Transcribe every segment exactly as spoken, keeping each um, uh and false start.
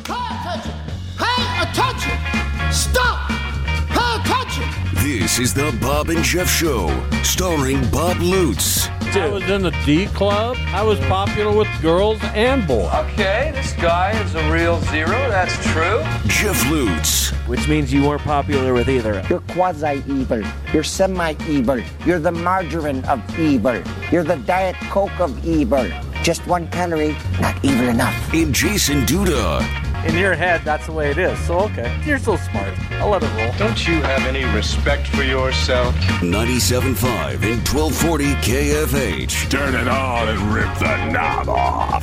Pay attention! Pay attention! Stop! Pay attention! This is the Bob and Jeff Show, starring Bob Lutz. I was in the D Club. I was popular with girls and boys. Okay, this guy is a real zero. That's true. Jeff Lutz. Which means you weren't popular with either. You're quasi-evil. You're semi-evil. You're the margarine of evil. You're the Diet Coke of evil. Just one calorie, not evil enough. And Jason Duda. In your head, that's the way it is. So, okay. You're so smart. I'll let it roll. Don't you have any respect for yourself? ninety-seven point five and twelve forty K F H. Turn it on and rip the knob off.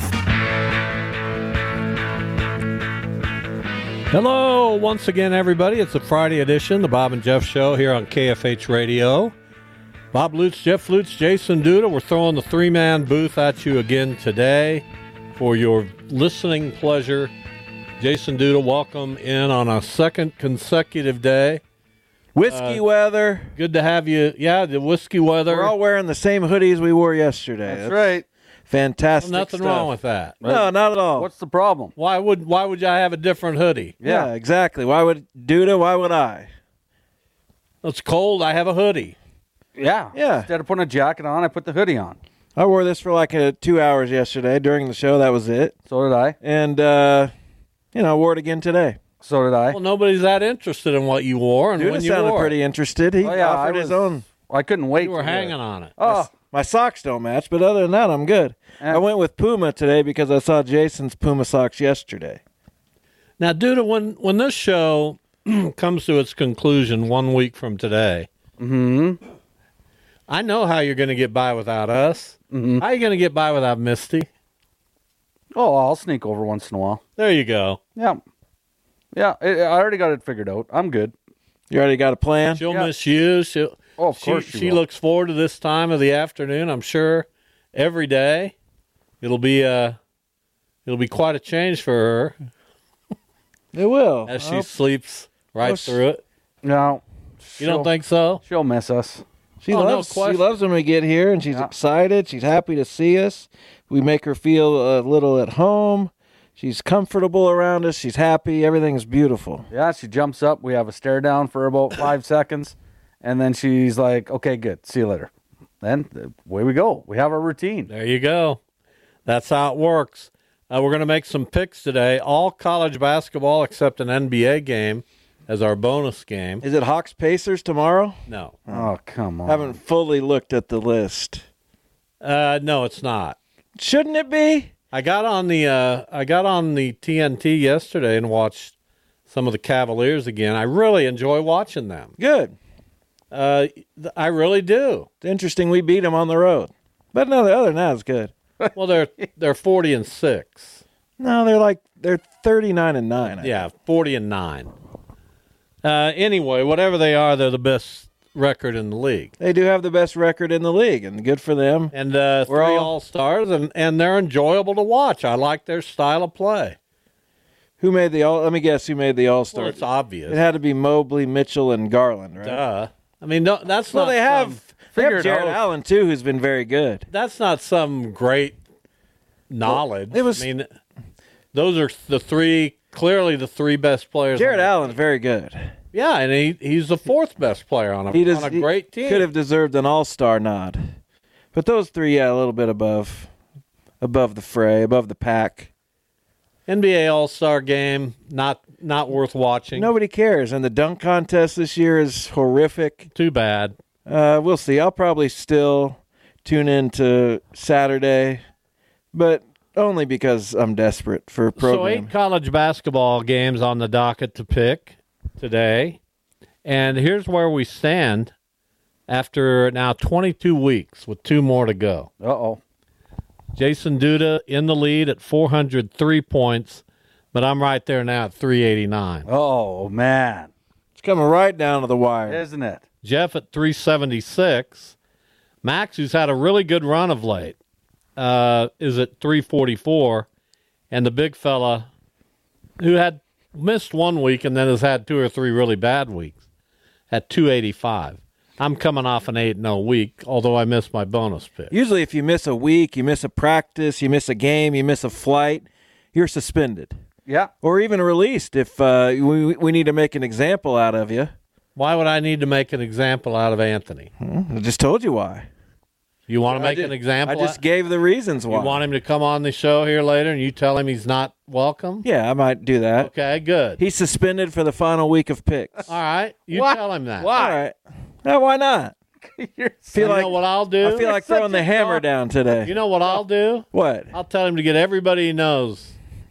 Hello, once again, everybody. It's a Friday edition, the Bob and Jeff Show here on K F H Radio. Bob Lutz, Jeff Lutz, Jason Duda. We're throwing the three-man booth at you again today for your listening pleasure. Jason Duda, welcome in on a second consecutive day. Whiskey uh, weather. Good to have you. Yeah, the whiskey weather. We're all wearing the same hoodies we wore yesterday. That's, That's right. Fantastic well, nothing stuff. wrong with that. No, not at all. What's the problem? Why would why would I have a different hoodie? Yeah, exactly. Why would Duda? Why would I? It's cold. I have a hoodie. Yeah. Yeah. Instead of putting a jacket on, I put the hoodie on. I wore this for like a, two hours yesterday during the show. That was it. So did I. And, uh, you know, I wore it again today. So did I. Well, nobody's that interested in what you wore and Duda when you sounded wore pretty it. interested. He Oh, yeah, offered I his was- own. I couldn't wait. You were to do hanging it. on it. Oh, My socks don't match, but other than that, I'm good. Eh. I went with Puma today because I saw Jason's Puma socks yesterday. Now, Duda, when, when this show comes to its conclusion one week from today, mm-hmm. I know how you're going to get by without us. Mm-hmm. How are you going to get by without Misty? Oh, I'll sneak over once in a while. There you go. Yeah. Yeah, I I already got it figured out. I'm good. You already got a plan? She'll Yeah. miss you. She'll, Oh, of she, course she she will. looks forward to this time of the afternoon, I'm sure, every day. It'll be uh, it'll be quite a change for her It will. as she Oh, sleeps right Oh, through it. No. You don't think so? She'll miss us. She Oh, no loves. she question. loves when we get here, and she's Yeah. excited. She's happy to see us. We make her feel a little at home. She's comfortable around us. She's happy. Everything's beautiful. Yeah, she jumps up. We have a stare down for about five seconds. And then she's like, okay, good. See you later. Then uh, away we go. We have our routine. There you go. That's how it works. Uh, we're going to make some picks today. All college basketball except an N B A game as our bonus game. Is it Hawks Pacers tomorrow? No. Oh, come on. Haven't fully looked at the list. Uh, no, it's not. Shouldn't it be? I got on the uh, I got on the T N T yesterday and watched some of the Cavaliers again. I really enjoy watching them. Good. Uh, th- I really do. It's interesting we beat them on the road. But no, the other than that, it's good. Well, they're they're forty and six. No, they're like, they're thirty-nine and nine. I Yeah, forty and nine. Uh, anyway, whatever they are, they're the best record in the league. They do have the best record in the league, and good for them. And uh, We're three all- all stars, and, and they're enjoyable to watch. I like their style of play. Who made the all? Let me guess who made the All Star. Well, it's obvious. It had to be Mobley, Mitchell, and Garland, right? Duh. I mean, no, that's Well, not. they have, some, they have figured Jared out. Allen too, who's been very good. that's not some great knowledge. Well, it was- I mean, those are the three. Clearly, the three best players. Jared on the- Allen's very good. Yeah, and he he's the fourth best player on a He does on a he great team. Could have deserved an All Star nod, but those three, yeah, a little bit above, above the fray, above the pack. N B A All Star game, not not worth watching. Nobody cares, and the dunk contest this year is horrific. Too bad. Uh, we'll see. I'll probably still tune in to Saturday, but only because I'm desperate for a So program. eight college basketball games on the docket to pick today. And here's where we stand after now twenty-two weeks with two more to go. Uh-oh. Jason Duda in the lead at four hundred three points, but I'm right there now at three eighty-nine. Oh, man. It's coming right down to the wire. Isn't it? Jeff at three seventy-six. Max, who's had a really good run of late, uh, is at three forty-four. And the big fella, who had missed one week and then has had two or three really bad weeks, at two eighty-five. I'm coming off an eight and oh week, although I missed my bonus pick. Usually if you miss a week, you miss a practice, you miss a game, you miss a flight, you're suspended. Yeah. or even released if uh, we we need to make an example out of you. Why would I need to make an example out of Anthony? I just told you why. You want to I make did- an example? I just gave the reasons why. You want him to come on the show here later and you tell him he's not welcome? Yeah, I might do that. Okay, good. He's suspended for the final week of picks. All right, you What? tell him that. All right. Now, why not? You're Feel You like know what I'll do? I feel like throwing the hammer down today. You know what I'll do? What? I'll tell him to get everybody he knows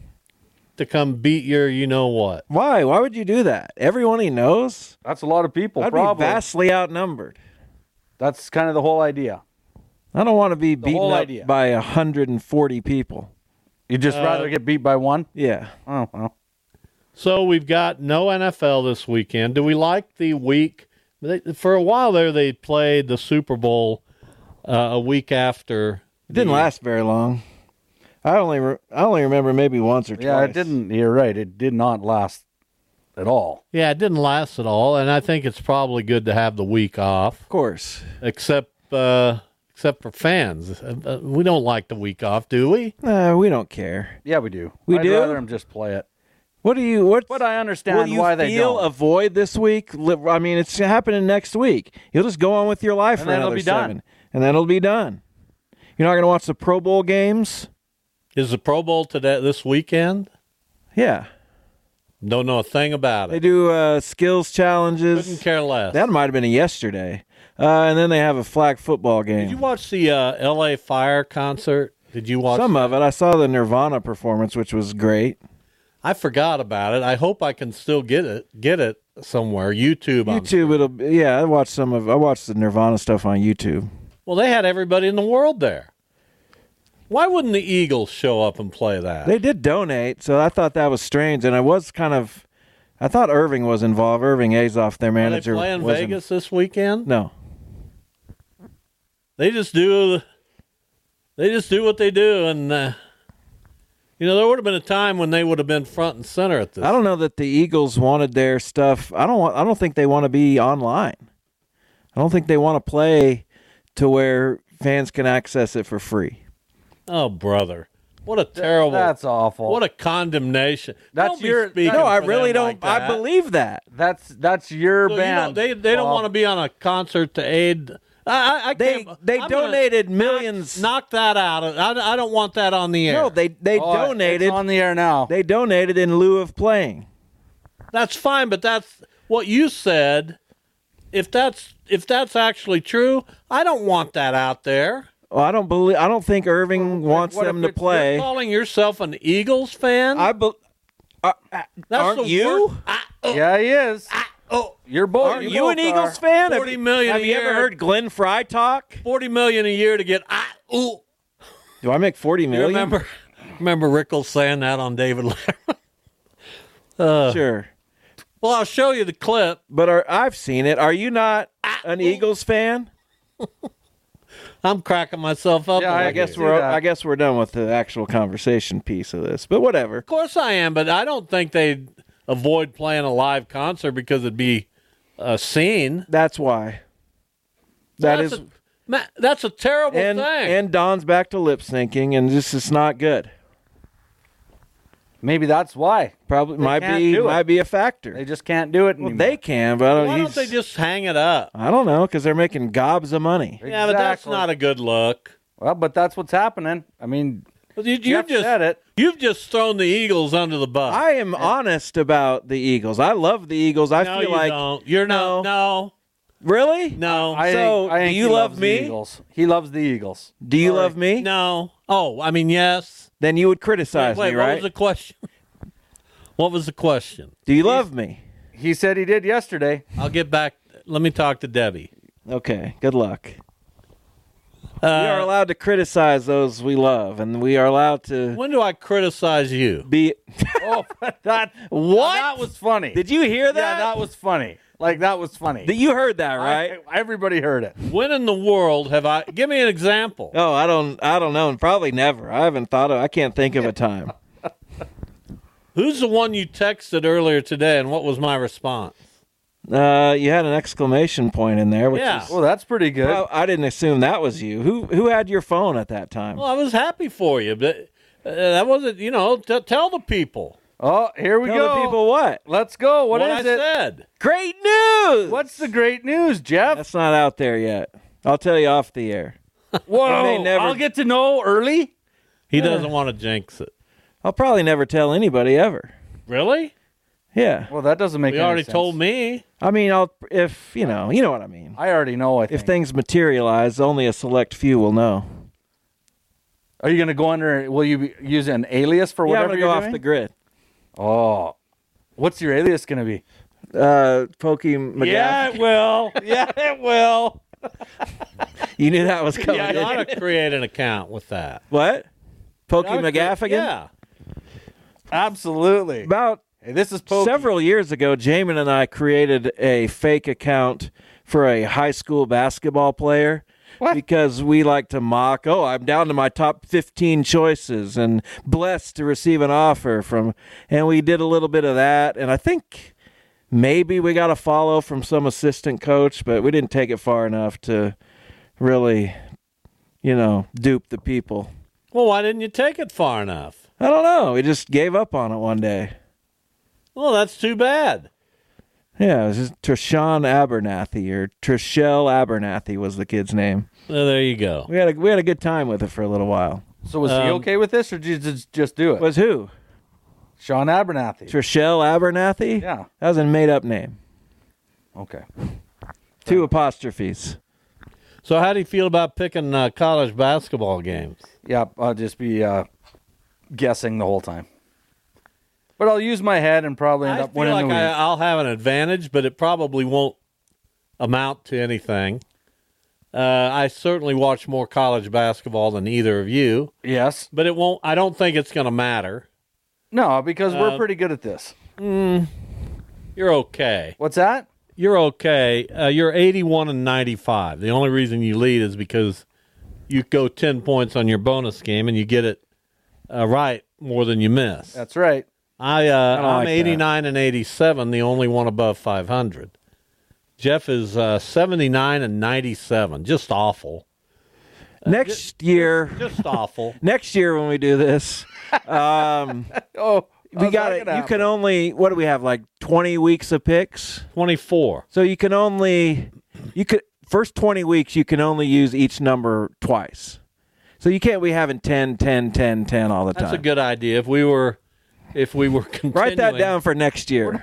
to come beat your you know what. Why? Why would you do that? Everyone he knows? That's a lot of people. I'd probably. be vastly outnumbered. That's kind of the whole idea. I don't want to be beaten whole up idea. by one hundred forty people. You'd just Uh, rather get beat by one? Yeah. Oh, well. So we've got no N F L this weekend. Do we like the week? They, for a while there, they played the Super Bowl uh, a week after. It didn't the- last very long. I only re- I only remember maybe once or twice. Yeah, it didn't. You're right. It did not last at all. Yeah, it didn't last at all, and I think it's probably good to have the week off, Of course. except uh, except for fans. Uh, we don't like the week off, do we? No, we don't care. Yeah, we do. We I'd do? rather them just play it. What do you what But I understand will you why they feel don't. a void this week? Li- I mean, it's happening next week. You'll just go on with your life And for then it'll another be done. seven, and then it'll be done. You're not going to watch the Pro Bowl games? Is the Pro Bowl today this weekend? Yeah, Don't know a thing about they it. do uh, skills Couldn't challenges. care less. That might have been a yesterday, uh, and then they have a flag football game. Did you watch the uh, L A Fire concert? Did you watch Some of it. I saw the Nirvana performance, which was great. I forgot about it. I hope I can still get it. Get it somewhere. YouTube. I'm YouTube, it'll be- yeah. I watched some of. I watched the Nirvana stuff on YouTube. Well, they had everybody in the world there. Why wouldn't the Eagles show up and play that? They did donate, so I thought that was strange, and I was kind of. I thought Irving was involved. Irving Azoff, their Are they manager, playing wasn't- Vegas this weekend? No, They just do. They just do what they do, and uh, you know there would have been a time when they would have been front and center at this. I don't know that the Eagles wanted their stuff. I don't want. I don't think they want to be online. I don't think they want to play to where fans can access it for free. Oh, brother, what a terrible. That's awful. What a condemnation. That's Don't be your- speaking No, I for really them don't. like I that. believe that. That's that's your So, you know, band. they they don't Bob. want to be on a concert to aid. I, I, I They can't- they I'm gonna donated knock- millions. Knock that out. I, I don't want that on the air. No, they they Oh, donated. It's on the air now. They donated in lieu of playing. That's fine, but that's what you said. If that's if that's actually true, I don't want that out there. Well, I don't believe. I don't think Irving wants what them if to it's- play. You're calling yourself an Eagles fan? I be, uh, uh, That's aren't the you? wor- I, oh, yeah, he is. oh, You're both. Aren't you an both Eagles are. fan? Have forty you- million Have a you year. ever heard Glenn Fry talk? forty million a year to get. I, ooh. Do I make forty You million? remember? Remember Rickles saying that on David Letterman? uh, Sure, well, I'll show you the clip. but are, I've seen it. Are you not an Eagles fan? I'm cracking myself up. Yeah, over I I here. guess see we're that. I guess we're done with the actual conversation piece of this. But whatever. Of course I am, but I don't think they'd avoid playing a live concert because it'd be a scene. That's why. That that's is, a, Ma- that's a terrible and thing. and Don's back to lip syncing, and this is not good. Maybe that's why Probably They might can't be do it. might be a factor. they just can't do it well, anymore. they can, but I don't, Why don't he's- they just hang it up? I don't know because they're making gobs of money. Yeah, but that's Exactly. not a good look. Well, but that's what's happening. I mean, You, you Jeff just said it. You've just thrown the Eagles under the bus. I am honest about the Eagles. I love the Eagles. I no, feel you like don't. You're no. no, no, really. no, I So, think, I think do you he love loves me? The Eagles. He loves the Eagles. Do you Sorry. love me? no. Oh, I mean, yes. Then you would criticize wait, me, what right? was the question? What was the question? Do you love me? He said he did yesterday. I'll get back. Let me talk to Debbie. Okay. Good luck. Uh, we are allowed to criticize those we love, and we are allowed to when do I criticize you? be. Oh, that What? That was funny. Did you hear that? Yeah, that was funny. Like that was funny. That you heard that, right? I- everybody heard it. When in the world have I? Give me an example. oh, I don't. I don't know. Probably never. I haven't thought of. I can't think of a time. Who's the one you texted earlier today, and what was my response? Uh, you had an exclamation point in there, which Yeah. is. Well, that's pretty good. Well, I didn't assume that was you. Who who had your phone at that time? Well, I was happy for you, but uh, that wasn't. You know, t- tell the people. Oh, here we Tell go. the people what? Let's go. What what is I it? said. Great news! What's the great news, Jeff? That's not out there yet. I'll tell you off the air. Whoa! may never- I'll get to know early. He doesn't want to jinx it. I'll probably never tell anybody ever. Really? Yeah. Well, that doesn't make. You any already sense. told me. I mean, I'll if you know, you know what I mean. I already know. I think. If things materialize, only a select few will know. Are you going to go under? Will you be, use an alias for Yeah, I'm whatever gonna you're go doing? off the grid. Oh, what's your alias going to be? Uh, Pokey McGaff. Yeah, it will. yeah, it will. You knew that was coming. You didn't ought you? to create an account with that. What? Pokey Oughta cre- McGaffigan? Yeah. Absolutely. About Hey, this is Pokey. several years ago, Jamin and I created a fake account for a high school basketball player. What? Because we like to mock, oh, I'm down to my top fifteen choices and blessed to receive an offer from, and we did a little bit of that. And I think maybe we got a follow from some assistant coach, but we didn't take it far enough to really, you know, dupe the people. Well, why didn't you take it far enough? I don't know. We just gave up on it one day. Well, that's too bad. Yeah, it was just Trishawn Abernathy, or Trishelle Abernathy was the kid's name. Well, there you go. We had a we had a good time with it for a little while. So was he Um, okay with this, or did you just, just do it? Was who? Sean Abernathy. Trishelle Abernathy? Yeah. That was a made-up name. Okay. Two apostrophes. So how do you feel about picking uh, college basketball games? Yeah, I'll just be uh, guessing the whole time. But I'll use my head and probably end I up feel winning like the I, week. I'll have an advantage, but it probably won't amount to anything. Uh, I certainly watch more college basketball than either of you, Yes. but it won't. I don't think it's going to matter. No, because we're Uh, pretty good at this. You're okay. What's that? You're okay. Uh, you're eighty-one and ninety-five. The only reason you lead is because you go ten points on your bonus game and you get it uh, right more than you miss. That's right. I, uh, I don't I'm like that. eighty-nine and eighty-seven, the only one above five hundred. Jeff is uh, seventy-nine and ninety-seven. Just awful. Next year, Just awful. next year when we do this, um, Oh, we how's got that it. gonna You can happen? only what do we have? Like twenty weeks of picks. twenty-four. So you can only you could first twenty weeks you can only use each number twice. So you can't be having ten, ten, ten, ten all the time. That's a good idea. If we were, if we were continuing. Write that down for next year.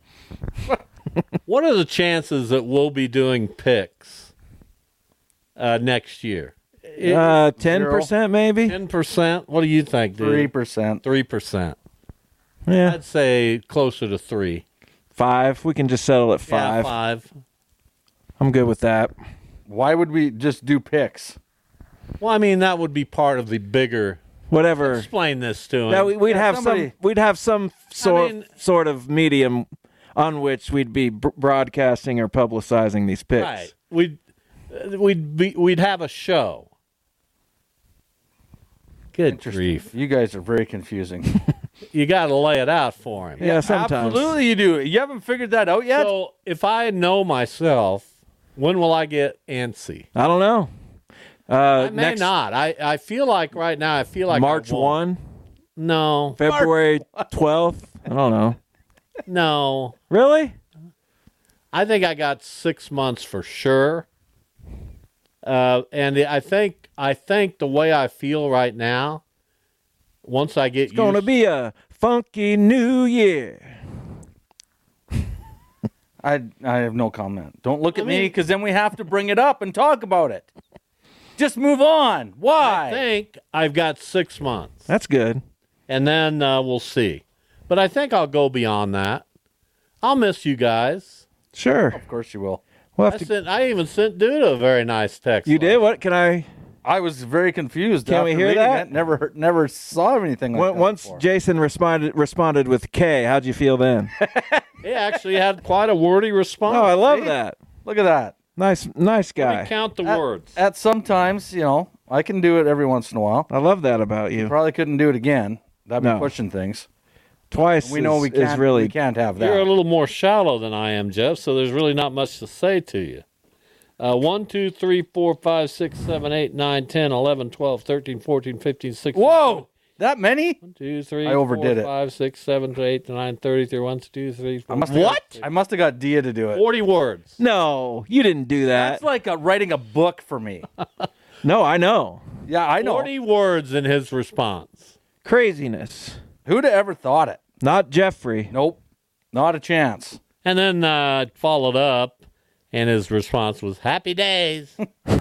What are the chances that we'll be doing picks uh, next year? Uh, ten percent maybe. Ten percent. What do you think, dude? Three percent. Three percent. Yeah, I'd say closer to three. five. We can just settle at Yeah, five. five. I'm good with that. Why would we just do picks? Well, I mean that would be part of the bigger. Whatever. Explain this to him. Now we, we'd Yeah, have somebody- some. We'd have some sort mean- sort of medium on which we'd be br- broadcasting or publicizing these picks. Right. We'd uh, we'd be we'd have a show. Good grief! You guys are very confusing. You got to lay it out for him. Yeah, sometimes. Absolutely, you do. You haven't figured that out yet? So if I know myself, when will I get antsy? I don't know. Uh, I may next not. I, I feel like right now. I feel like I March won't. one, No, February twelfth. I don't know. no. Really? I think I got six months for sure. Uh, and I think I think the way I feel right now, once I get It's going to used, be a funky new year. I I have no comment. Don't look at I me, mean- because then we have to bring it up and talk about it. Just move on. Why? I think I've got six months, That's good. and then uh, we'll see. But I think I'll go beyond that. I'll miss you guys. Sure. Of course you will. We'll I, have to, sent, I even sent Dude a very nice text. you did? What can I? I was very confused. Can after we hear reading that? it. Never heard- never saw anything like When- that Once before. Jason responded responded with K, how'd you feel then? He actually had quite a wordy response. Oh, I love See? that. Look at that. Nice, nice Let me guy. count the At- words. At sometimes, you know, I can do it every once in a while. I love that about you. Probably couldn't do it again. That'd be No. pushing things. Twice We know is, we is can't. really we can't have that. You're a little more shallow than I am, Jeff, so there's really not much to say to you. Uh, one, two, three, four, five, six, seven, eight, nine, ten, eleven, twelve, thirteen, fourteen, fifteen, sixteen. Whoa! That many? One, two, three, I overdid four, it. five, six, seven, eight, nine, thirty-three. One, two, three, four. I must have What? Got, I must have got Dia to do it. forty words. No, you didn't do that. That's like a, writing a book for me. No, I know. Yeah, I know. forty words in his response. Craziness. Who'd have ever thought it? Not Jeffrey. Nope. Not a chance. And then uh, followed up, and his response was, happy days.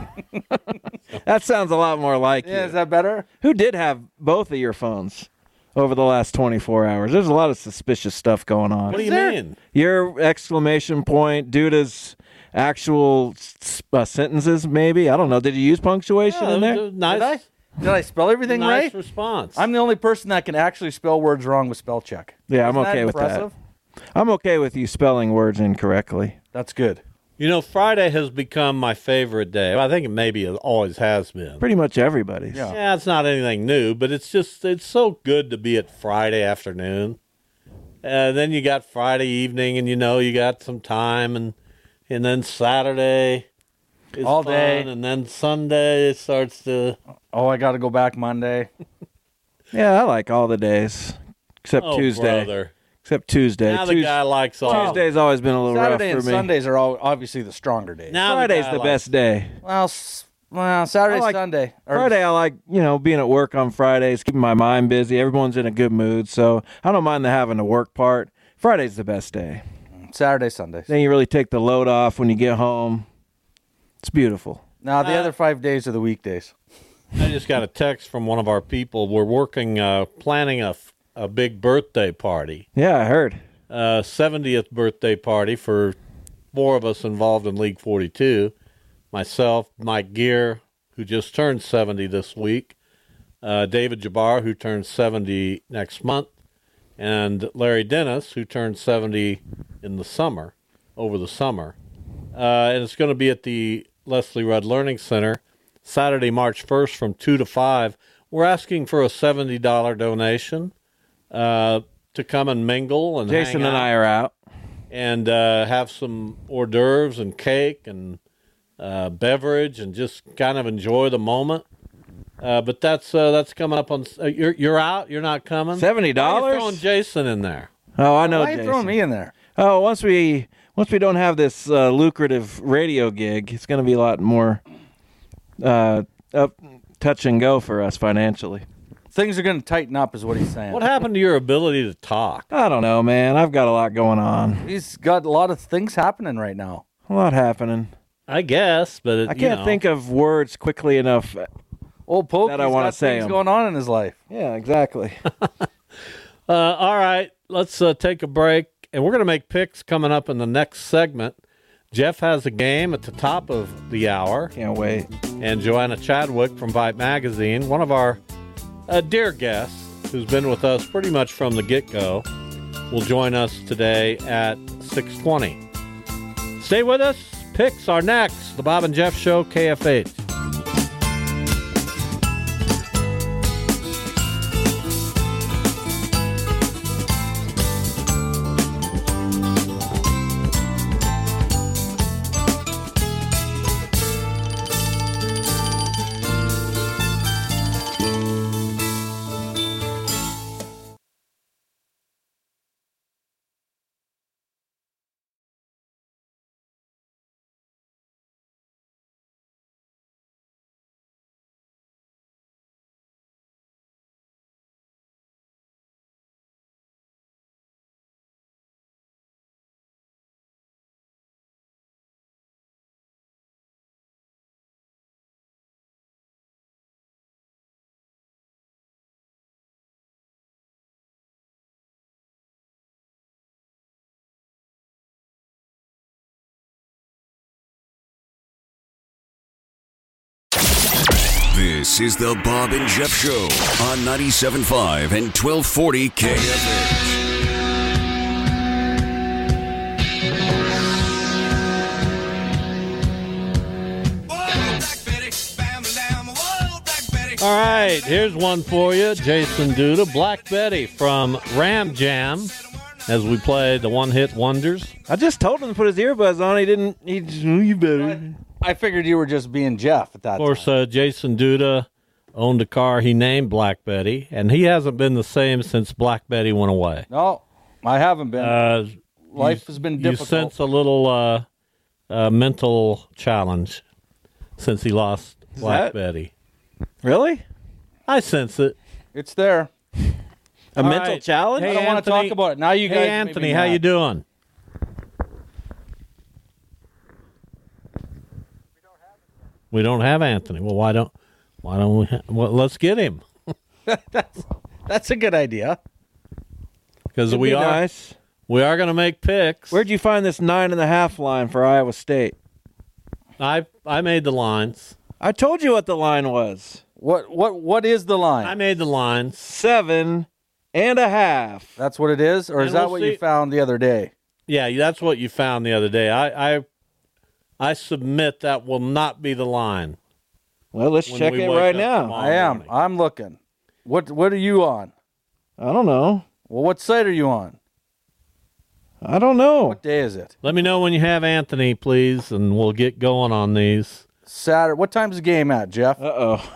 That sounds a lot more like Yeah, you. is that better? Who did have both of your phones over the last twenty-four hours? There's a lot of suspicious stuff going on. What do you there? mean? Your exclamation point, Duda's actual s- uh, sentences, maybe? I don't know. Did you use punctuation Yeah, in that there? was a nice, Did I? Did I spell everything nice right? response. I'm the only person that can actually spell words wrong with spell check. Yeah, I'm Isn't okay that with impressive? that. I'm okay with you spelling words incorrectly. That's good. You know, Friday has become my favorite day. I think it maybe it always has been. Pretty much everybody's. Yeah. Yeah, it's not anything new, but it's just, it's so good to be at Friday afternoon. And then you got Friday evening, and you know you got some time, and and then Saturday is All fun, day. and then Sunday it starts to. Oh, I got to go back Monday. Yeah, I like all the days except Oh, Tuesday. brother. Except Tuesday. Now the Tues- guy likes all. Tuesday's always been a little Saturday rough and for me. Sundays are all obviously the stronger days. Now Friday's guy the likes- best day. Well, s- well, Saturday, I like- Sunday. Or- Friday, I like, you know, being at work on Fridays, keeping my mind busy. Everyone's in a good mood, so I don't mind the having to work part. Friday's the best day. Saturday, Sundays. Then you really take the load off when you get home. It's beautiful. Now the Uh, other five days are the weekdays. I just got a text from one of our people. We're working, uh, planning a, f- a big birthday party. Yeah, I heard. Uh, seventieth birthday party for four of us involved in League forty-two. Myself, Mike Gear, who just turned seventy this week, uh, David Jabbar, who turns seventy next month, and Larry Dennis, who turned seventy in the summer, over the summer. Uh, and it's going to be at the Leslie Rudd Learning Center, Saturday, March first from two to five. We're asking for a seventy dollars donation uh, to come and mingle and Jason hang and out I are out. and uh, have some hors d'oeuvres and cake and uh, beverage and just kind of enjoy the moment. Uh, but that's uh, that's coming up on. Uh, you're you're out. You're not coming. seventy Why are you dollars? throwing Jason in there. Oh, I know Why are you Jason. throwing me in there? Oh, once we once we don't have this uh, lucrative radio gig, it's going to be a lot more uh, up, touch and go for us financially. Things are going to tighten up, is what he's saying. What happened to your ability to talk? I don't know, man. I've got a lot going on. He's got a lot of things happening right now. A lot happening. I guess, but it, I you can't know. think of words quickly enough. Old Pope, That I wanna got say things 'em. going on in his life. Yeah, exactly. Uh, all right, let's uh, take a break, and we're going to make picks coming up in the next segment. Jeff has a game at the top of the hour, Can't wait. and Joanna Chadwick from Vibe Magazine, one of our uh, dear guests who's been with us pretty much from the get-go, will join us today at six twenty. Stay with us. Picks are next. The Bob and Jeff Show, K F H. This is the Bob and Jeff Show on ninety-seven point five and twelve forty K F H. All right, here's one for you. Jason Duda, Black Betty from Ram Jam, as we play the one-hit wonders. I just told him to put his earbuds on. He didn't. He just, oh, you better. I figured you were just being Jeff at that Of course, time. uh, Jason Duda, owned a car he named Black Betty, and he hasn't been the same since Black Betty went away. No, I haven't been. Uh, Life you, has been You difficult. sense a little uh, uh, mental challenge since he lost Black that- Betty. Really? I sense it. It's there. A All mental right. challenge? I Hey, don't want to Anthony- talk about it. Now you guys Hey, made me Anthony, how mad. you doing? We don't have Anthony. Well, why don't why don't we? Ha- well, let's get him that's, that's a good idea. because It'd we be are nice. we are going to make picks. Where'd you find this nine and a half line for Iowa State? I I made the lines. I told you what the line was. What what what is the line? I made the lines. Seven and a half. That's what it is, or is And that we'll what see- you found the other day? Yeah, that's what you found the other day. I I, I submit that will not be the line. Well, let's When check we it wake right up now. tomorrow. I am. morning. I'm looking. What what are you on? I don't know. Well, what site are you on? I don't know. What day is it? Let me know when you have Anthony, please, and we'll get going on these. Saturday. What time's the game at, Jeff? Uh-oh.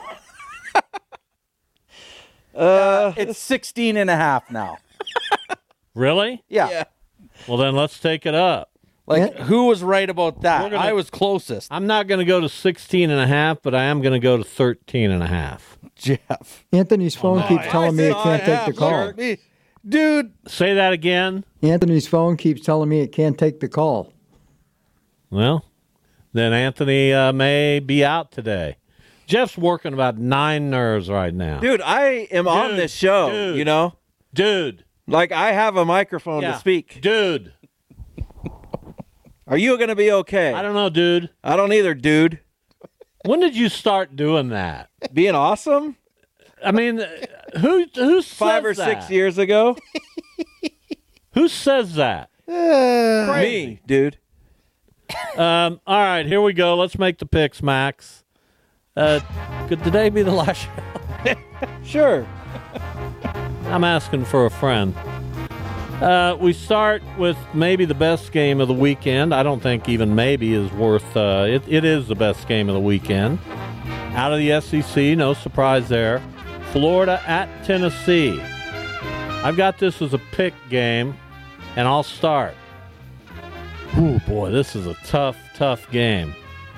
uh, It's sixteen and a half now. Really? Yeah. Yeah. Well, then let's take it up. Like, who was right about that? We're gonna- I was closest. I'm not going to go to sixteen and a half, but I am going to go to thirteen and a half. Jeff. Anthony's phone keeps telling me it can't take the call. Me. Dude. Say that again. Anthony's phone keeps telling me it can't take the call. Well, then Anthony uh, may be out today. Jeff's working about nine nerves right now. dude, I am on Dude, this show, dude. you know? Dude. Like, I have a microphone Yeah. to speak. Dude. Are you going to be okay? I don't know, dude. I don't either, dude. When did you start doing that? Being awesome? I mean, who who says Five or that? six years ago? Who says that? Me, dude. Um, all right, here we go. Let's make the picks, Max. Uh, could today be the last show? Sure. I'm asking for a friend. Uh, we start with maybe the best game of the weekend. I don't think even maybe is worth. Uh, it, it is the best game of the weekend. Out of the S E C, no surprise there. Florida at Tennessee. I've got this as a pick game, and I'll start. Ooh, boy, this is a tough, tough game.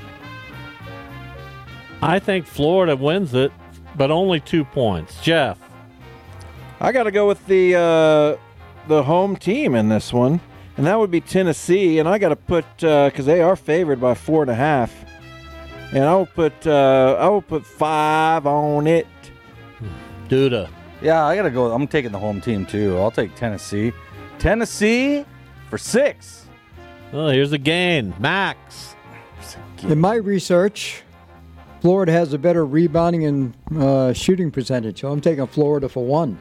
I think Florida wins it, but only two points. Jeff. I got to go with the uh, the home team in this one, and that would be Tennessee. And I got to put because they are favored by four and a half, and I will put uh, I will put five on it. Duda. Yeah, I got to go. I'm taking the home team, too. I'll take Tennessee. Tennessee for six. Oh, here's a gain. Max. In my research, Florida has a better rebounding and uh, shooting percentage, so I'm taking Florida for one.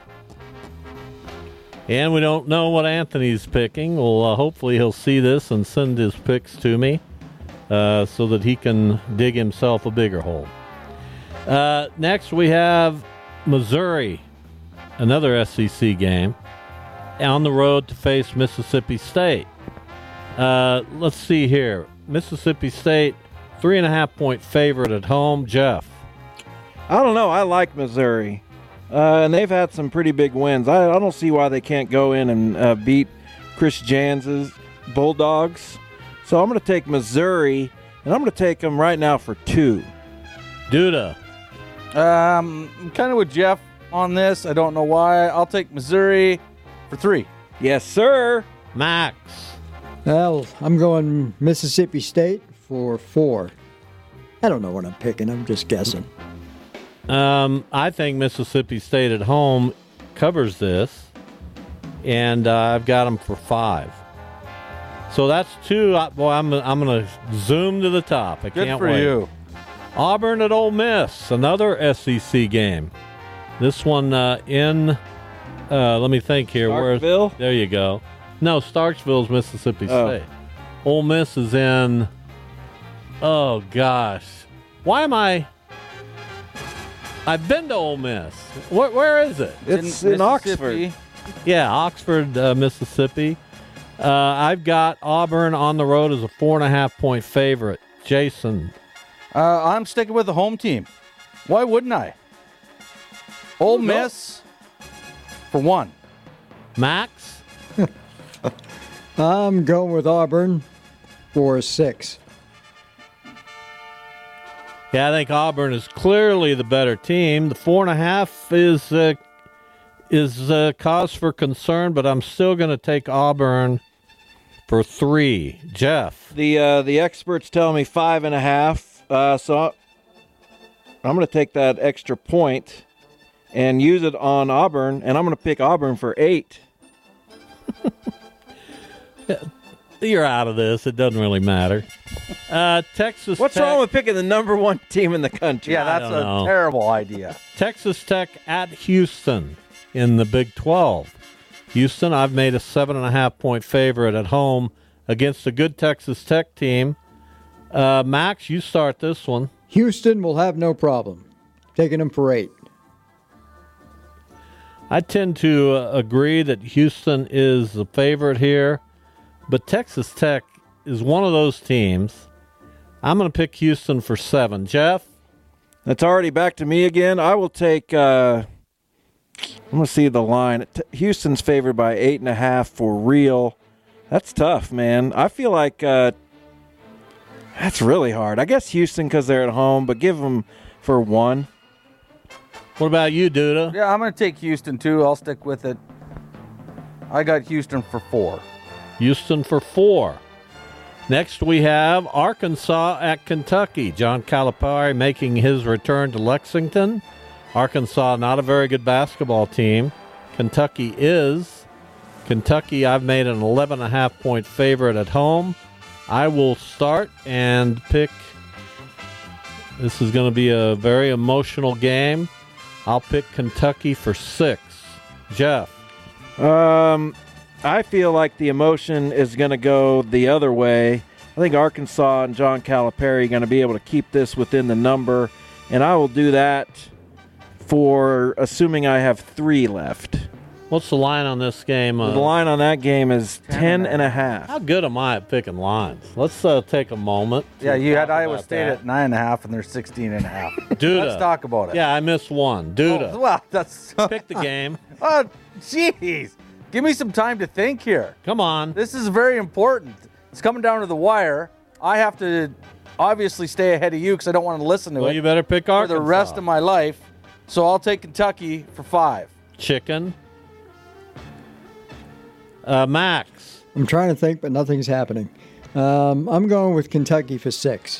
And we don't know what Anthony's picking. Well, uh, hopefully he'll see this and send his picks to me uh, so that he can dig himself a bigger hole. Uh, next, we have Missouri, another S E C game, on the road to face Mississippi State. Uh, let's see here. Mississippi State, three and a half point favorite at home. Jeff. I don't know. I like Missouri, uh, and they've had some pretty big wins. I, I don't see why they can't go in and uh, beat Chris Jans's Bulldogs. So I'm going to take Missouri, and I'm going to take them right now for two. Duda. Um, I'm kind of with Jeff on this. I don't know why. I'll take Missouri for three. Yes, sir. Max. Well, I'm going Mississippi State for four. I don't know what I'm picking. I'm just guessing. Um, I think Mississippi State at home covers this, and uh, I've got them for five. So that's two. I, boy, I'm I'm going to zoom to the top. I Good can't for wait. you. Auburn at Ole Miss, another S E C game. This one uh, in. Uh, let me think here. Where? Starkville? There you go. No, Starksville's Mississippi Oh. State. Ole Miss is in. Oh gosh, why am I? I've been to Ole Miss. Where, where is it? It's in, Oxford. Mississippi. Yeah, Oxford, uh, Mississippi. Uh, I've got Auburn on the road as a four and a half point favorite. Jason. Uh, I'm sticking with the home team. Why wouldn't I? Ole Miss for one. Max? I'm going with Auburn for six. Yeah, I think Auburn is clearly the better team. The four and a half is uh, is uh, cause for concern, but I'm still going to take Auburn for three. Jeff? The uh, the experts tell me five and a half, uh, so I'm going to take that extra point and use it on Auburn, and I'm going to pick Auburn for eight. You're out of this. It doesn't really matter. Uh, Texas What's Tech, wrong with picking the number one team in the country? Yeah, that's a know. terrible idea. Texas Tech at Houston in the Big twelve. Houston, I've made a seven and a half point favorite at home against a good Texas Tech team. Uh, Max, you start this one. Houston will have no problem. Taking them for eight. I tend to uh, agree that Houston is the favorite here, but Texas Tech is one of those teams. I'm going to pick Houston for seven. Jeff? That's already back to me again. I will take, uh, I'm going to see the line. T- Houston's favored by eight and a half for real. That's tough, man. I feel like uh, that's really hard. I guess Houston because they're at home, but give them for one. What about you, Duda? Yeah, I'm going to take Houston, too. I'll stick with it. I got Houston for four. Houston for four. Next, we have Arkansas at Kentucky. John Calipari making his return to Lexington. Arkansas, not a very good basketball team. Kentucky is. Kentucky, I've made an eleven and a half point favorite at home. I will start and pick. This is going to be a very emotional game. I'll pick Kentucky for six. Jeff? Um, I feel like the emotion is going to go the other way. I think Arkansas and John Calipari are going to be able to keep this within the number, and I will do that for assuming I have three left. What's the line on this game? Uh, the line on that game is ten and a half. How good am I at picking lines? Let's uh, take a moment. Yeah, you had Iowa about State that. at nine and a half, and they're sixteen and a half. Duda. Let's talk about it. Yeah, I missed one. Duda. Oh, well, that's Pick the game. Oh, jeez. Give me some time to think here. Come on. This is very important. It's coming down to the wire. I have to obviously stay ahead of you because I don't want to listen to Well, it you better pick for Arkansas. the rest of my life. So I'll take Kentucky for five. Chicken. Uh, Max. I'm trying to think, but nothing's happening. Um, I'm going with Kentucky for six.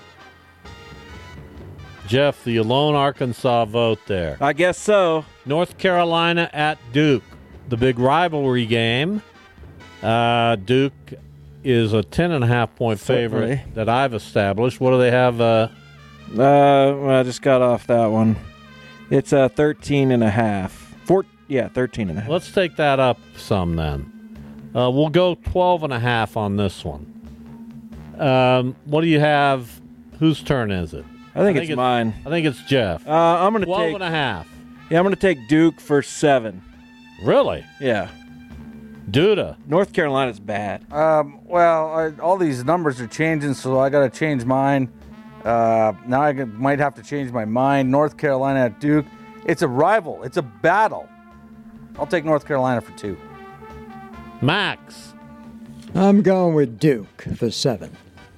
Jeff, the lone Arkansas vote there. I guess so. North Carolina at Duke. The big rivalry game. Uh, Duke is a ten and a half point favorite Certainly. that I've established. What do they have? Uh, Uh, well, I just got off that one. It's uh, thirteen and a half. Four, yeah, thirteen and a half. let's take that up some then. Uh, we'll go twelve and a half on this one. Um, what do you have? Whose turn is it? I think it's mine. I think it's Jeff. Uh, I'm going to twelve take. and a half. Yeah, I'm going to take Duke for seven. Really? Yeah. Duda. North Carolina's bad. Um, well, I, all these numbers are changing, so I got to change mine. Uh, now I g- might have to change my mind. North Carolina at Duke. It's a rival. It's a battle. I'll take North Carolina for two. Max. I'm going with Duke for seven.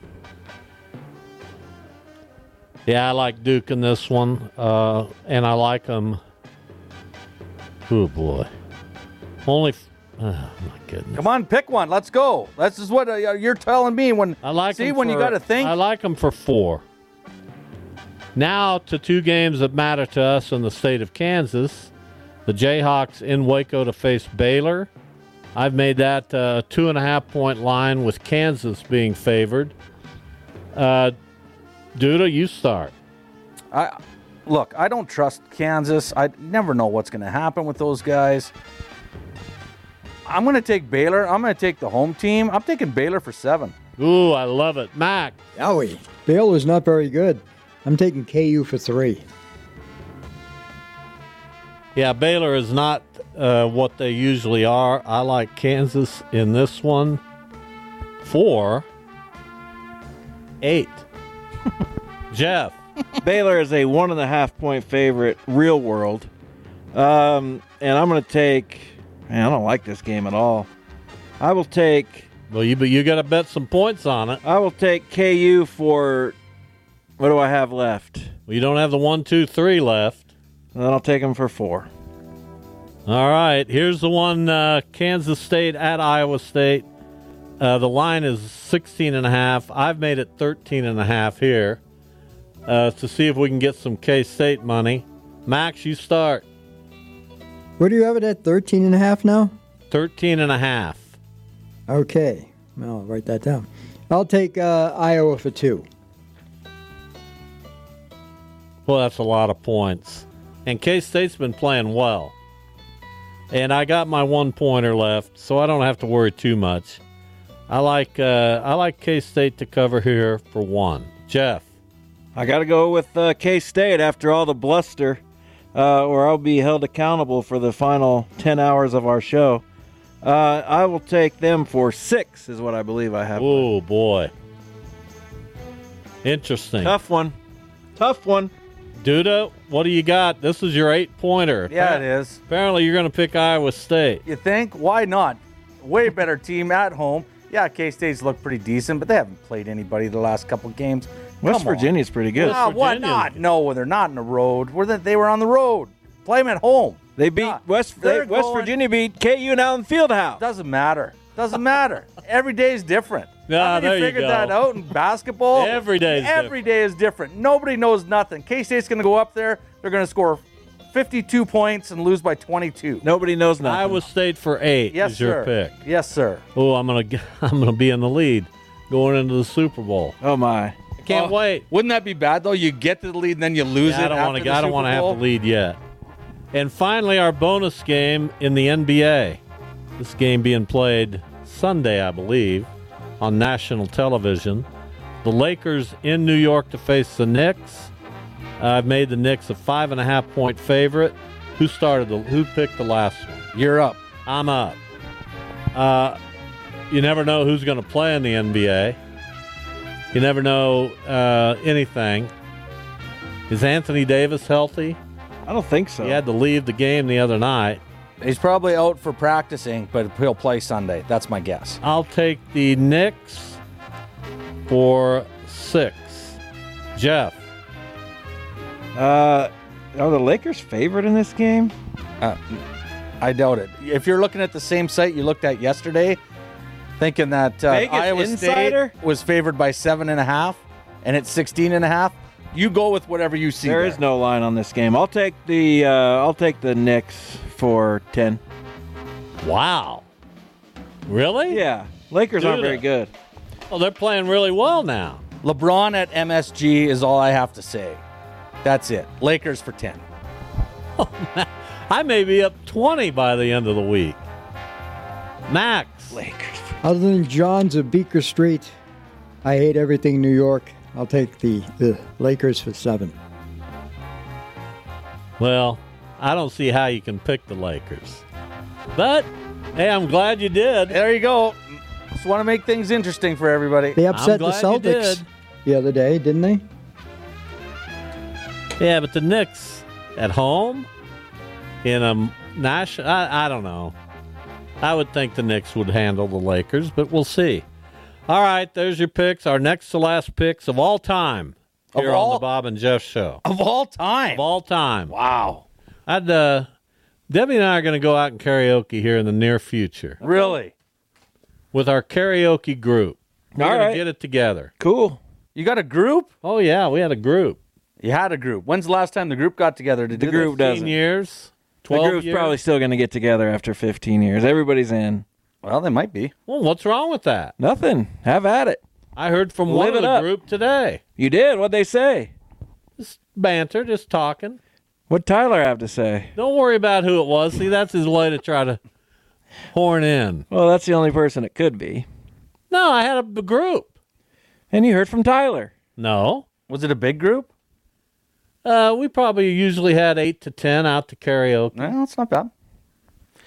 Yeah, I like Duke in this one, uh, and I like them. Oh boy, only. F- oh my goodness! Come on, pick one. Let's go. This is what uh, you're telling me when I like. see 'em when for, you got to think. I like them for four. Now to two games that matter to us in the state of Kansas. The Jayhawks in Waco to face Baylor. I've made that a uh, two and a half point line with Kansas being favored. Uh, Duda, you start. I look. I don't trust Kansas. I never know what's going to happen with those guys. I'm going to take Baylor. I'm going to take the home team. I'm taking Baylor for seven. Ooh, I love it. Mac. Yowie. Baylor's not very good. I'm taking K U for three. Yeah, Baylor is not uh, what they usually are. I like Kansas in this one for eight. Jeff. Baylor is a one and a half point favorite, real world. Um, and I'm going to take, man, I don't like this game at all. I will take. Well, you but you got to bet some points on it. I will take K U for, what do I have left? Well, you don't have the one, two, three left. Then I'll take them for four. All right, here's the one, uh, Kansas State at Iowa State. Uh, the line is sixteen and a half. I've made it thirteen and a half here uh, to see if we can get some K-State money. Max, you start. What do you have it at, thirteen and a half now? thirteen and a half. Okay. Well, I'll write that down. I'll take uh, Iowa for two. Well, that's a lot of points. And K-State's been playing well. And I got my one-pointer left, so I don't have to worry too much. I like uh, I like K-State to cover here for one. Jeff. I got to go with uh, K-State after all the bluster, uh, or I'll be held accountable for the final ten hours of our show. Uh, I will take them for six, is what I believe I have. Oh, boy. Interesting. Tough one. Tough one. Duda, what do you got? This is your eight-pointer. Yeah, it is. Apparently, you're going to pick Iowa State. You think? Why not? Way better team at home. Yeah, K-State's looked pretty decent, but they haven't played anybody the last couple of games. West Come on. Virginia's pretty good. Ah, why not? No, they're not on the road. Were they, they were on the road. Play them at home. They beat Yeah, West. they're They, West going- Virginia beat K U now in Fieldhouse. Doesn't matter. Doesn't matter. Every day is different. Ah, Haven't there you you figured go. that out in basketball? Every day is Every day is different. Nobody knows nothing. K-State's going to go up there. They're going to score fifty-two points and lose by twenty-two. Nobody knows nothing. Iowa State for eight Yes, is your sir. pick. Yes, sir. Oh, I'm gonna I'm gonna be in the lead going into the Super Bowl. Oh my! I can't Oh, wait. Wouldn't that be bad though? You get to the lead and then you lose Yeah, it. I don't want want to. I don't want to have the lead yet. And finally, our bonus game in the N B A. This game being played Sunday, I believe, on national television. The Lakers in New York to face the Knicks. Uh, I've made the Knicks a five and a half point favorite. Who started the? Who picked the last one? You're up. I'm up. Uh, you never know who's going to play in the N B A. You never know uh, anything. Is Anthony Davis healthy? I don't think so. He had to leave the game the other night. He's probably out for practicing, but he'll play Sunday. That's my guess. I'll take the Knicks for six. Jeff. Uh, are the Lakers favored in this game? Uh, I doubt it. If you're looking at the same site you looked at yesterday, thinking that uh, Vegas Iowa Insider? State was favored by seven and a half, and it's sixteen and a half, you go with whatever you see. There there is no line on this game. I'll take the uh, I'll take the Knicks for ten. Wow. Really? Yeah, Lakers aren't Duda. very good. Well, they're playing really well now. LeBron at M S G is all I have to say. That's it. Lakers for ten. I may be up twenty by the end of the week. Max. Lakers. Other than John's of Beaker Street, I hate everything New York. I'll take the, the Lakers for seven. Well, I don't see how you can pick the Lakers. But, hey, I'm glad you did. There you go. Just want to make things interesting for everybody. They upset the glad you Celtics did. the other day, didn't they? Yeah, but the Knicks at home in a national, I, I don't know. I would think the Knicks would handle the Lakers, but we'll see. All right, there's your picks. Our next to last picks of all time Of here all- on the Bob and Jeff Show. Of all time. Of all time. Wow. I'd uh, Debbie and I are going to go out and karaoke here in the near future Really? with our karaoke group. We're All going right. to get it together. Cool. You got a group? Oh yeah, we had a group. You had a group. When's the last time the group got together to do The group this? doesn't. fifteen years, The twelve group's years. probably still going to get together after fifteen years. Everybody's in. Well, they might be. Well, what's wrong with that? Nothing. Have at it. I heard from one Live of it the up. group today. You did. What'd they say? Just banter, just talking. What'd Tyler have to say? Don't worry about who it was. See, that's his way to try to horn in. Well, that's the only person it could be. No, I had a b- group. And you heard from Tyler. No. Was it a big group? Uh, we probably usually had eight to ten out to karaoke. No, it's not bad.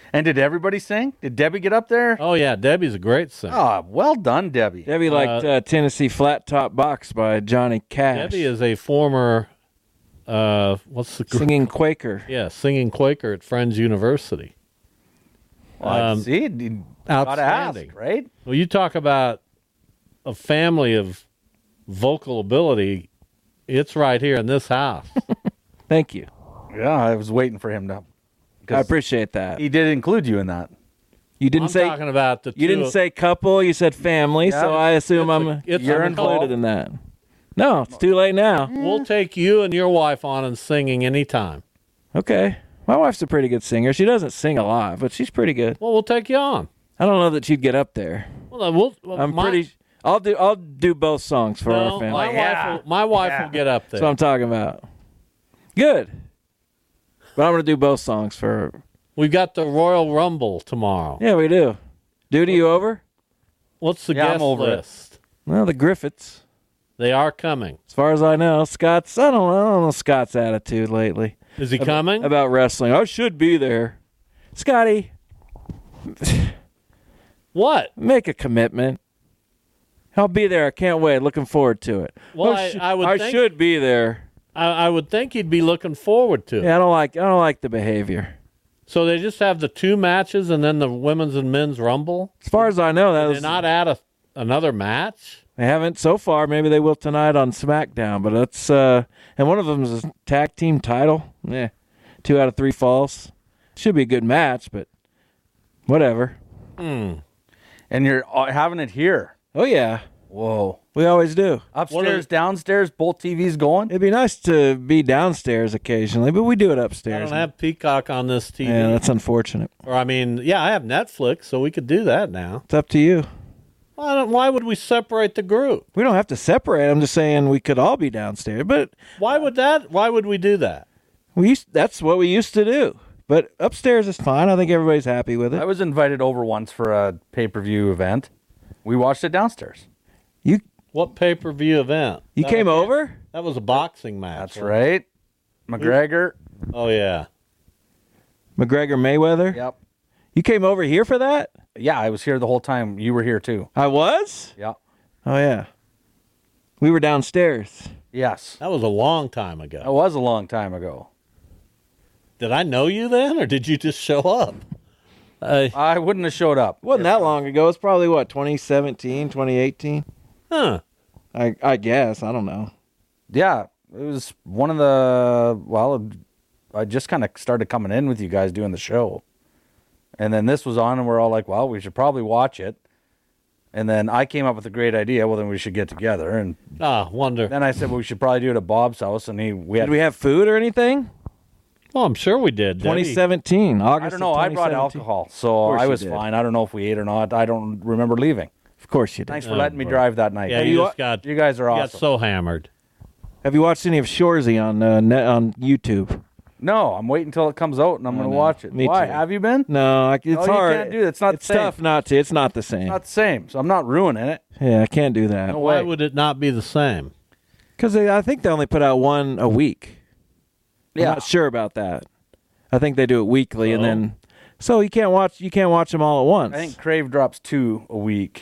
And did everybody sing? Did Debbie get up there? Oh, yeah. Debbie's a great singer. Oh, well done, Debbie. Debbie liked uh, Tennessee Flat Top Box by Johnny Cash. Debbie is a former, uh, what's the group? Singing Quaker. Yeah, singing Quaker at Friends University. Well, I Um, see. You gotta ask, Outstanding. right? Well, you talk about a family of vocal ability. It's right here in this house. Thank you. Yeah, I was waiting for him to. I appreciate that. He did include you in that. You didn't I'm say talking about the you two- didn't say couple. You said family. Yeah, so I assume it's I'm a- it's you're a included call. in that. No, it's too late now. We'll take you and your wife on and singing anytime. Okay, my wife's a pretty good singer. She doesn't sing a lot, but she's pretty good. Well, we'll take you on. I don't know that she'd get up there. Well, then we'll. well, I'm my, pretty. I'll do. I'll do both songs for No, our family. my yeah. wife. Will, my wife Yeah. will get up there. That's what I'm talking about. Good. But I'm gonna do both songs for her. We've got the Royal Rumble tomorrow. Yeah, we do. Duty, you over? What's the Yeah, I'm guest over it. list? Well, the Griffiths. They are coming. As far as I know, Scott's. I don't, I don't know Scott's attitude lately Is he coming? about wrestling. I should be there. Scotty, What? make a commitment. I'll be there. I can't wait. Looking forward to it. Well, Oh, I- sh- I would I think- should be there. I, I would think he'd be looking forward to it. Yeah, I don't like. I don't like the behavior. So they just have the two matches and then the women's and men's Rumble. As far as I know, that They're was not add a, another match. they haven't so far. Maybe they will tonight on SmackDown. But that's uh, and one of them is a tag team title. Yeah, two out of three falls. Should be a good match, but whatever. Hmm. And you're uh, having it here. Oh yeah, Whoa. we always do. Upstairs, downstairs, both T Vs going. It'd be nice to be downstairs occasionally, but we do it I upstairs. don't have Peacock on this T V. Yeah, that's unfortunate. Or I mean, yeah, I have Netflix, so we could do that now. It's up to you. Why, don't, why would we separate the group? We don't have to separate. I'm just saying we could all be downstairs, but Why would that? Why would we do that? we used, that's what we used to do. But upstairs is fine. I think everybody's happy with I it. was invited over once for a pay per view event. We watched it downstairs. You What pay per view event? you That came was- over? That was a boxing match. That's wasn't it? right. McGregor. Oh yeah. McGregor Mayweather? Yep. You came over here for that? Yeah, I was here the whole time. You were here too. I was? Yeah. Oh yeah. We were downstairs. Yes. That was a long time ago. That was a long time ago. Did I know you then, or did you just show up? Uh, I wouldn't have showed up. Wasn't that long ago. It's probably what, twenty seventeen, twenty eighteen? huh. I I guess. I don't know. Yeah, it was one of the, well, I just kind of started coming in with you guys doing the show. And then this was on, and we're all like, well, we should probably watch it. And then I came up with a great idea. Well, then we should get together. And Ah, wonder. then I said, well, we should probably do it at Bob's house. And he, we had, Did we have food or anything? Well, I'm sure we did. Debbie. twenty seventeen, August. I don't know. of I brought 2017. alcohol, so course I you was did. fine. I don't know if we ate or not. I don't remember leaving. Of course you did. Thanks for Oh, letting me boy. drive that night. Yeah, Have you, you just got. You guys are you got awesome. so hammered. Have you watched any of Shorzy on uh, net, on YouTube? No, I'm waiting until it comes out, and I'm I going to know. watch it. Me Why? too. Have you been? No, I, it's No, you hard. can't do that. It's not It's the same. tough not to. It's not the same. Not the same, so I'm not ruining it. yeah, I can't do that. No Why way. would it not be the same? Because I think they only put out one a week. I'm Yeah. not sure about that. I think they do it weekly, and So? then so you can't watch you can't watch them all at once. I think Crave drops two a week.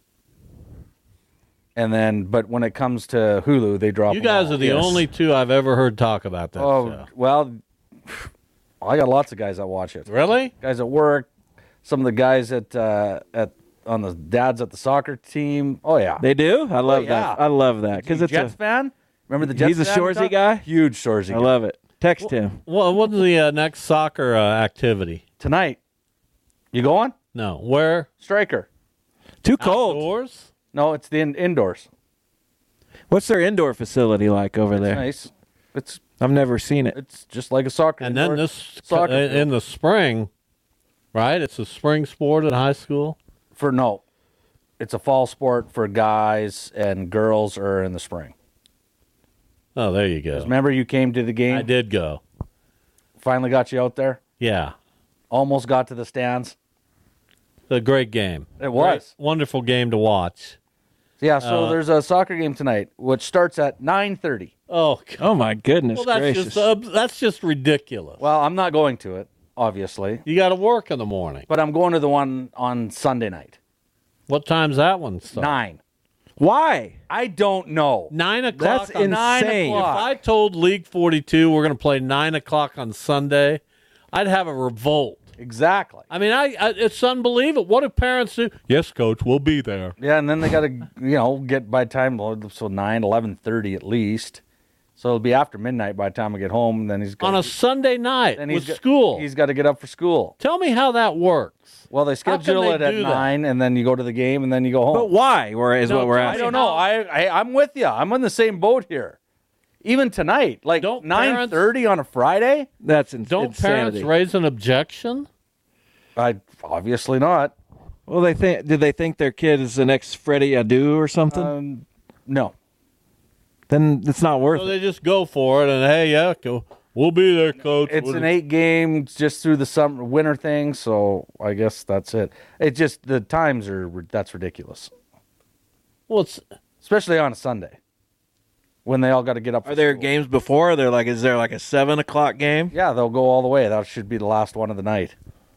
And then, but when it comes to Hulu, they drop You them guys all. are the Yes. only two I've ever heard talk about that Oh, show. well, I got lots of guys that watch it. Really? Guys at work, some of the guys at uh, at on the dads at the soccer team. Oh yeah, they do. I love yeah. that. I love that because You it's Jets a. fan. Remember the Jets? He's a fan we Shorzy talked- guy? Huge Shorzy I guy. love it. Text him. Well, what's the uh, next soccer uh, activity? Tonight, you going? No. Where? Striker. Too cold. Outdoors? No, it's the in- indoors. What's their indoor facility like over It's there? nice. It's I've never seen it. it's just like a soccer. And then indoor this soccer uh, in field. the spring, right? It's a spring sport at high school. for no, it's a fall sport for guys, and girls are in the spring. Oh, there you go. Remember, you came to the game. I did go. Finally got you out there. Yeah, Almost got to the stands. a great game. It was. Great, wonderful game to watch. Yeah. So Uh, there's a soccer game tonight, which starts at nine thirty. Oh, God. Oh my goodness Well, that's gracious! just uh, that's just ridiculous. Well, I'm not going to it. obviously. You got to work in the morning. But I'm going to the one on Sunday night. What time's that one start? Nine. Why? I don't know. Nine o'clock. That's on nine insane. o'clock. If I told League forty-two we're going to play nine o'clock on Sunday, I'd have a revolt. Exactly. I mean, I, I it's unbelievable. What do parents do? Yes, coach, we'll be there. Yeah, and then they got to, you know, get by time, so nine, eleven thirty at least. So it'll be after midnight by the time I get home. And then he's on gotta, a Sunday night then with he's got, school. He's got to get up for school. Tell me how that works. Well, they schedule they it at do that? nine, and then you go to the game, and then you go home. But why? Where is No, what we're tell I asking. don't know. I, I I'm with you. I'm on the same boat here. Even tonight, like Don't nine thirty on a Friday. That's in- Don't insanity. parents raise an objection? I obviously not. Well, they think. Did they think their kid is the next Freddie Adu or something? Um, no. Then it's not worth So it. they just go for it, and hey, yeah, go, we'll be there, coach. It's We'll- an eight game just through the summer winter thing, so I guess that's it. It just the times are that's ridiculous, Well, it's especially on a Sunday when they all got to get up. for Are there school. games before? They're like, is there like a seven o'clock game? Yeah, they'll go all the way. That should be the last one of the night.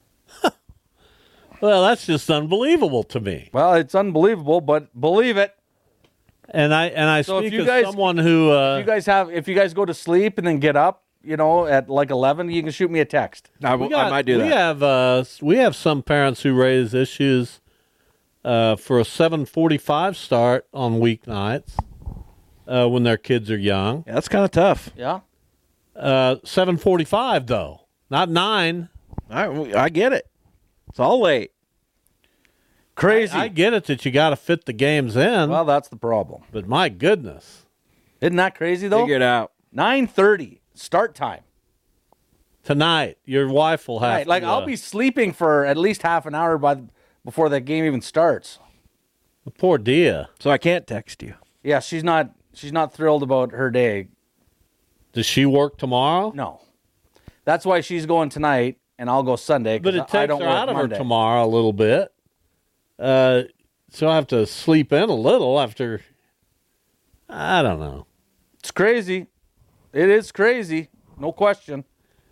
well, that's just unbelievable to me. Well, it's unbelievable, but believe it. And I and I So if speak you as guys- someone who uh, If you guys have, if you guys go to sleep and then get up, you know, at like eleven, you can shoot me a text. I, we I got- might do we that. have uh, we have some parents who raise issues uh, for a seven forty-five start on weeknights uh, when their kids are young. Yeah, that's kind of tough. Yeah. Uh, seven forty-five though, not nine. I, I get it. It's all late. Crazy. I get it that you got to fit the games in, well, that's the problem. but my goodness, Isn't that crazy though? Figure it out. nine thirty start time. tonight your wife will have Right, like to, I'll uh, be sleeping for at least half an hour by the, before that game even starts. poor Dia. So I can't text you. Yeah, she's not she's not thrilled about her day. Does she work tomorrow? No. That's why she's going tonight and I'll go Sunday. 'cause But it I takes don't her work out of Monday. her tomorrow a little bit. Uh, so I have to sleep in a little after. I don't know. It's crazy. It is crazy. No question.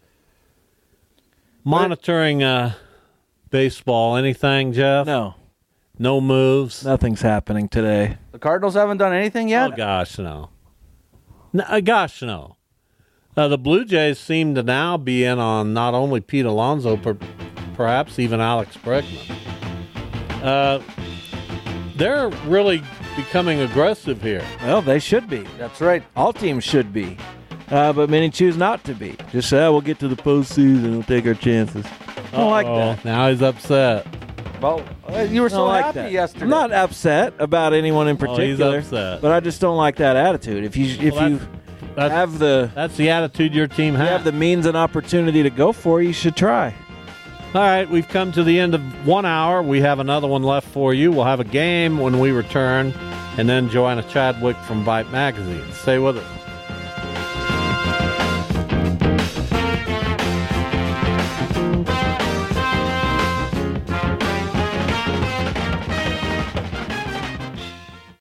Monitoring uh, baseball, anything, Jeff? No, No moves? nothing's happening today. The Cardinals haven't done anything yet? Oh, gosh, no. no uh, gosh, no. Uh, the Blue Jays seem to now be in on not only Pete Alonso, but perhaps even Alex Bregman. Uh, they're really becoming aggressive here. Well, they should be. That's right. All teams should be. Uh, but many choose not to be. Just say, oh, we'll get to the postseason. We'll take our chances. I don't like Uh-oh, that. Now he's upset. Well, uh, you were I don't so like happy that. yesterday. I'm not upset about anyone in Oh, he's particular. upset. But I just don't like that attitude. If you if Well, you that's- That's, have the that's the attitude your team you has. have the means and opportunity to go for, you should try. All right, we've come to the end of one hour. We have another one left for you. We'll have a game when we return, and then Joanna Chadwick from Byte Magazine. Stay with us.